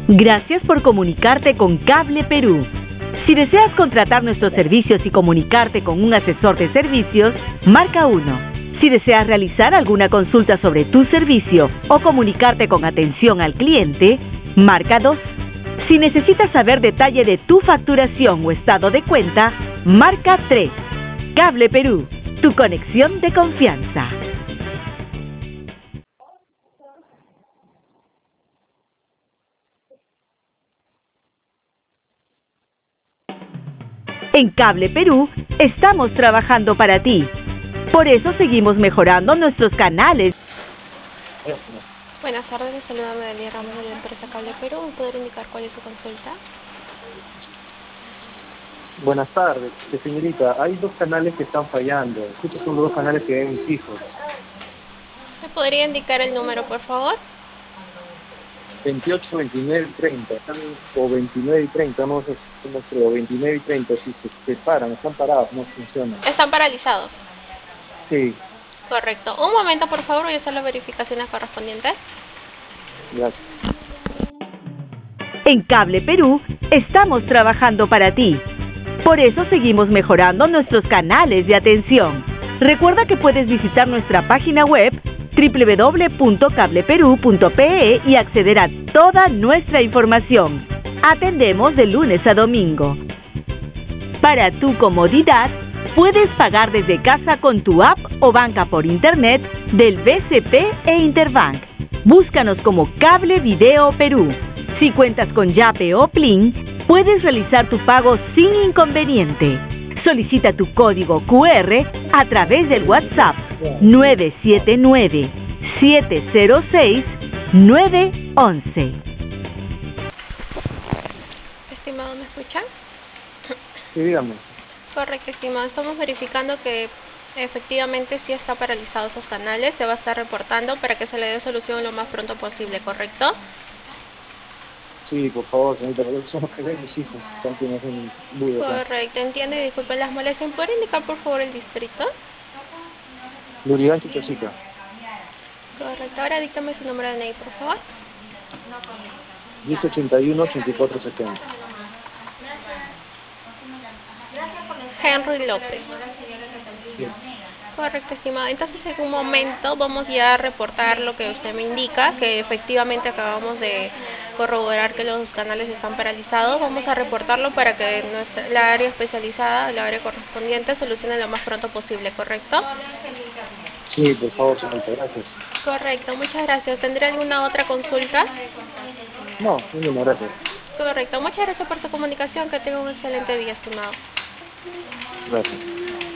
Gracias por comunicarte con Cable Perú. Si deseas contratar nuestros servicios y comunicarte con un asesor de servicios, marca 1. Si deseas realizar alguna consulta sobre tu servicio o comunicarte con atención al cliente, marca 2. Si necesitas saber detalle de tu facturación o estado de cuenta, marca 3. Cable Perú, tu conexión de confianza. En Cable Perú, estamos trabajando para ti. Por eso seguimos mejorando nuestros canales. Buenas tardes, les saluda Melanie Ramos de la empresa Cable Perú. ¿Me podría indicar cuál es su consulta? Buenas tardes, señorita. Hay 2 canales que están fallando. Estos son los 2 canales que ven mis hijos. ¿Me podría indicar el número, por favor? 28, 29 y 30. O 29 y 30, no sé, no creo. 29 y 30, si se paran, están parados, no funcionan. Están paralizados. Sí, Correcto. Un momento, por favor, voy a hacer las verificaciones correspondientes. gracias. En Cable Perú, estamos trabajando para ti. Por eso seguimos mejorando nuestros canales de atención. Recuerda que puedes visitar nuestra página web www.cableperu.pe y acceder a toda nuestra información. Atendemos de lunes a domingo. Para tu comodidad, puedes pagar desde casa con tu app o banca por internet del BCP e Interbank. Búscanos como Cable Video Perú. Si cuentas con Yape o Plin, puedes realizar tu pago sin inconveniente. Solicita tu código QR a través del WhatsApp 979-706-911. Estimado, ¿me escuchan? Sí, dígame. Correcto, estimado. Estamos verificando que efectivamente sí está paralizado esos canales. Se va a estar reportando para que se le dé solución lo más pronto posible, ¿correcto? Sí, por favor, señorita, porque son los que ven mis hijos. Están que me hacen bullying acá. Correcto, entiendo y disculpen las molestias. ¿Me puede indicar, por favor, el distrito? Lurigancho, Chosica. Correcto. Ahora díctame su número de DNI, por favor. 1081 84 70. Henry López. Sí. Correcto, estimado. Entonces, en un momento vamos ya a reportar lo que usted me indica, que efectivamente acabamos de corroborar que los canales están paralizados. Vamos a reportarlo para que la área especializada, la área correspondiente, solucione lo más pronto posible, ¿correcto? Sí, por favor, señorita, gracias. Correcto, muchas gracias. ¿Tendría alguna otra consulta? No, ninguna, gracias. Correcto, muchas gracias por su comunicación. Que tenga un excelente día, estimado. Gracias.